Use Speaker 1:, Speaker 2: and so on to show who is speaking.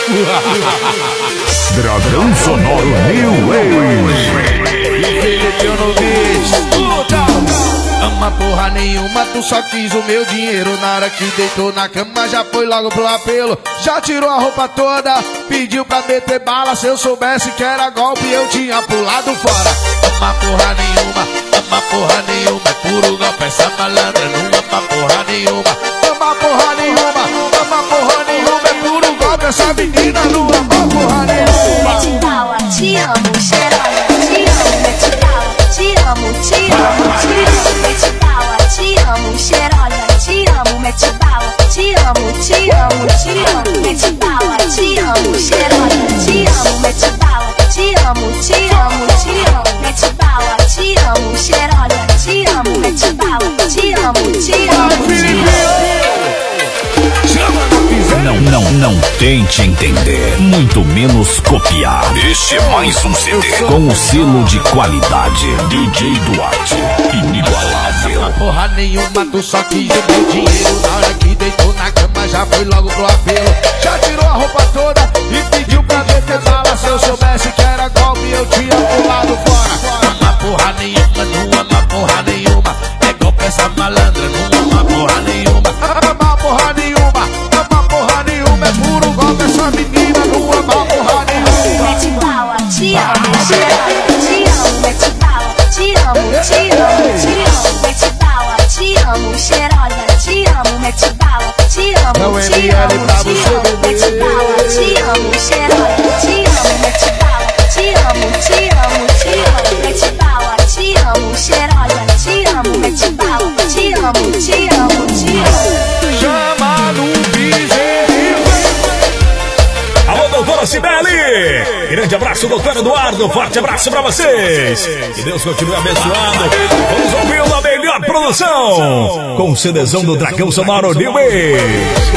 Speaker 1: Dragão Sonoro New Age.
Speaker 2: Ama porra nenhuma, tu só quis o meu dinheiro. Na hora que deitou na cama já foi logo pro apelo. Já tirou a roupa toda, pediu pra meter bala. Se eu soubesse que era golpe eu tinha pulado fora. Ama porra nenhuma, ama porra nenhuma, é puro golpe essa malandra. Não ama porra nenhuma, ama porra nenhuma, ama porra nenhuma, é puro golpe essa menina. Não ama porra nenhuma.
Speaker 3: Mete bala, te amo, cheirosa, te amo, mete bala, te amo, te amo, te amo, mete bala, te amo, cheirosa, te amo, mete bala, te amo, te amo, te amo, mete bala, te amo, cheirosa, te amo, mete bala, te amo, te amo, te amo, mete bala, te amo, cheirosa, te amo, mete bala, te amo, te amo, te amo.
Speaker 1: Não tente entender, muito menos copiar. Este é mais um CD com o selo de qualidade DJ Duarte, inigualável.
Speaker 2: Ama porra nenhuma, tu só quis o meu dinheiro. Na hora que deitou na cama já foi logo pro apelo. Já tirou a roupa toda e pediu pra meter bala. Se eu soubesse que era golpe eu tinha pulado fora. Ama porra nenhuma, não ama porra nenhuma, é golpe essa malandra. Não ama porra nenhuma, ama porra nenhuma, ama porra nenhuma, é puro golpe essa menina. Não ama porra nenhuma.
Speaker 3: Mete bala, te amo, cheirosa, te amo, mete bala, te amo, te amo, te amo, mete bala, te amo, cheirosa, te amo, mete bala, te amo, te amo, te amo, mete bala, te amo, cheirosa, te amo, mete bala, te amo, te amo, te amo, mete bala, te amo, cheirosa, te amo, mete bala, te amo, te amo, te amo.
Speaker 2: Chama no piseiro.
Speaker 1: Alô, doutora Cibele! Grande abraço, doutor Eduardo. Forte abraço pra vocês. Que Deus continue abençoando. Vamos ouvir a melhor produção com o CDzão do Dragão Sonoro New Age.